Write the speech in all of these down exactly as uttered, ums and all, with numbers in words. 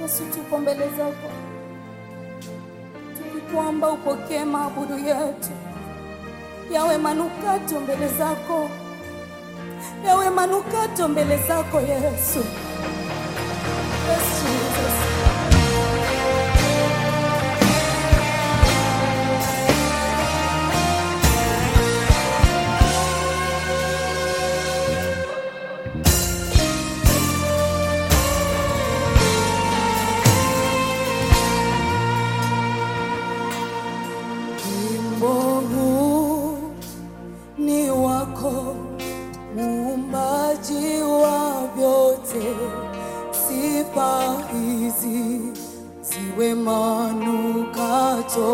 Yesu, tuko mbele zako, tukikuomba upokee maabudu yetu, yawe manukato mbele zako, yawe manukato mbele zako Yesu. Yes, Jesus. Muumbaji wa vyote, sifa hizi ziwe manukato.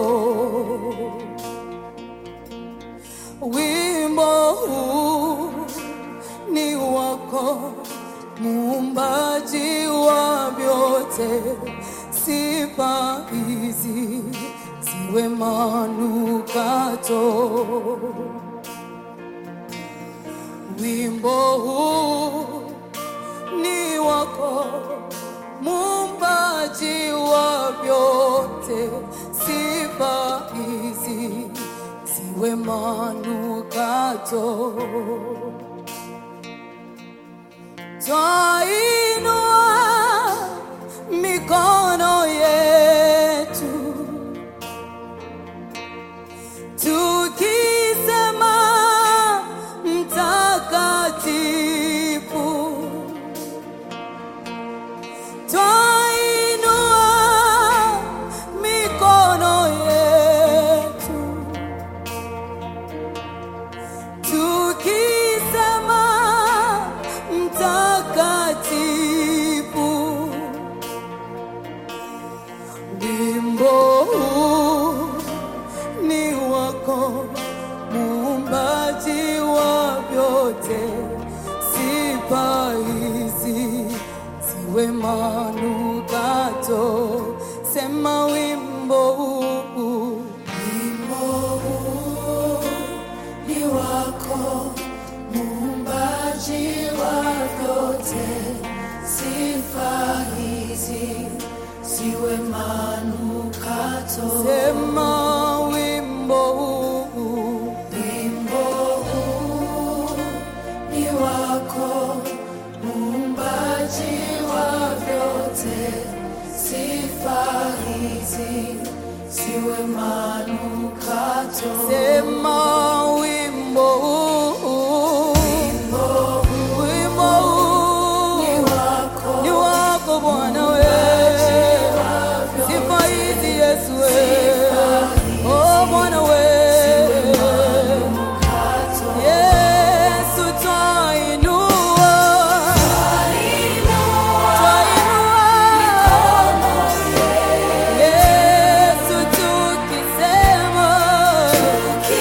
Wimbo huu ni wako, Muumbaji wa vyote, sifa hizi ziwe manukato. Wimbo huu ni wako, Muumbaji wa vyote, sifa hizi ziwe manukato. Twainua mikono yetu tukisema mtakatifu, twainua mikono yetu tukisema mtakatifu. Wimbo huu ni wako, Muumbaji wa vyote, sifa hizi ziwe manukato. Sema wimbo huu, wimbo huu ni wako, Muumbaji wa vyote, sifa hizi ziwe manukato. sema wimbo huu, wimbo huu ni wako, Muumbaji wa vyote, sifa hizi ziwe manukato. sema wimbo huu, Wimbo huu wimbo huu ni wako, ni wako Bwana wewe, sifa hizi Yesu wewe, oh Bwana wewe, Yesu twainua, twainua Yesu tukisema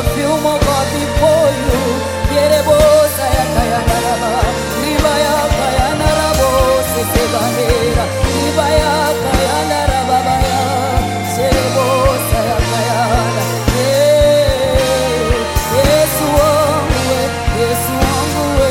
perfume, oh God, before you. Yerebosa ya kayanaraba, riba ya kayanarabo, sesebanera, riba ya kayanaraba baya, yerebosa ya kayana. Yesu wangu we, Yesu wangu we.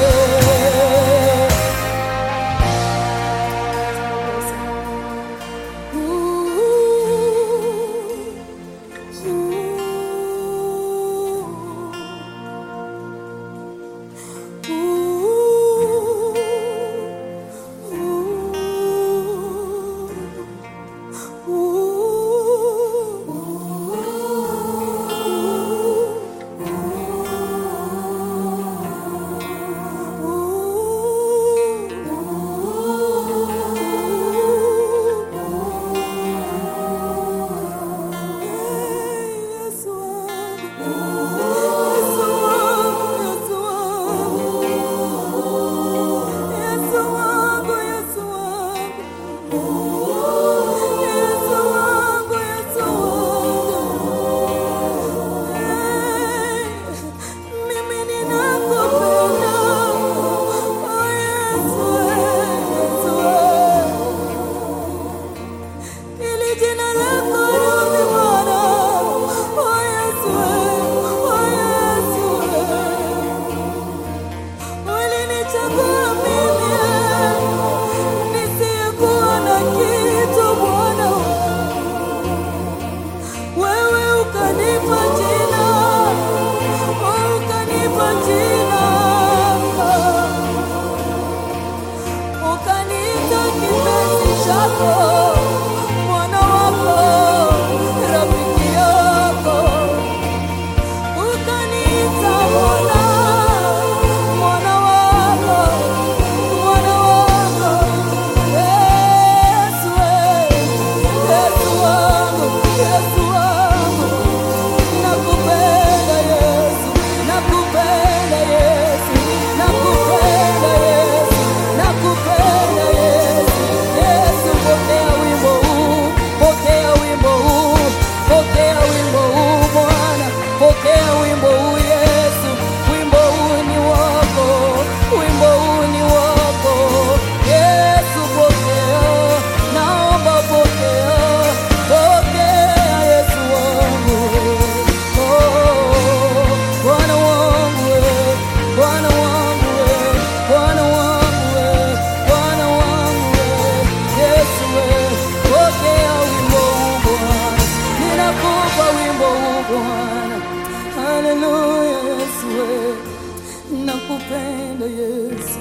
Nakupenda Yesu,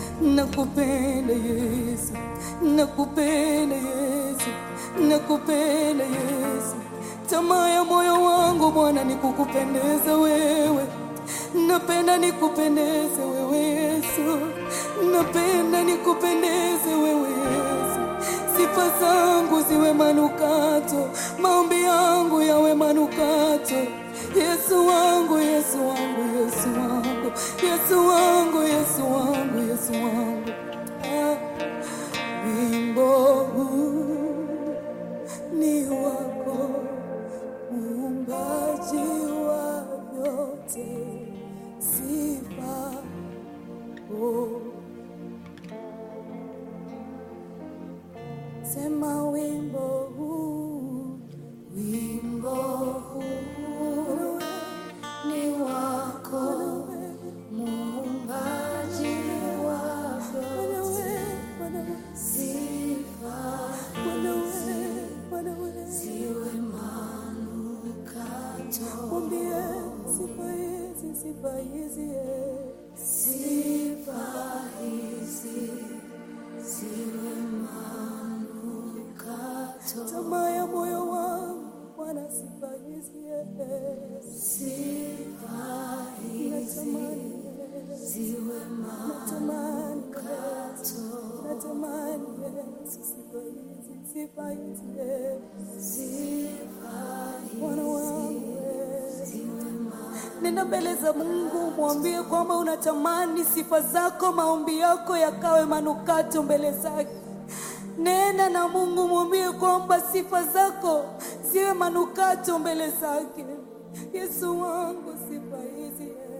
nakupenda Yesu, nakupenda Yesu, nakupenda Yesu. Tamaa ya moyo wangu Bwana ni kukupendeza wewe. Napenda nikupendeze wewe Yesu, napenda nikupendeze wewe Yesu. Sifa zangu ziwe manukato, maombi yangu yawe manukato. Yesu wangu, Yesu wangu, Yesu wangu, Yesu wangu, Yesu wangu, Yesu wangu. Ah, wimbo huu ni wako, Muumbaji wa yote, sifa oh. Sema wimbo huu, wimbo huu ni wako, Muumbaji wa yote, sifa ziwe manukato. Mwambie sifa hizi, sifa hizi, sifa hizi ziwe manukato. Tamaa ya moyo wangu Bwana, sifa hizi, sifa hizi ziwe manukato. Natamani Yesu, sifa hizi, sifa hizi, sifa Bwana wangu. Nenda mbele za Mungu, mwambie kwamba unatamani sifa zako, maombi yako yakawe manukato mbele zake. Nenda na Mungu, mwambie kwamba sifa zako ziwe manukato mbele zake. Yesu wangu, sifa hizi Yesu.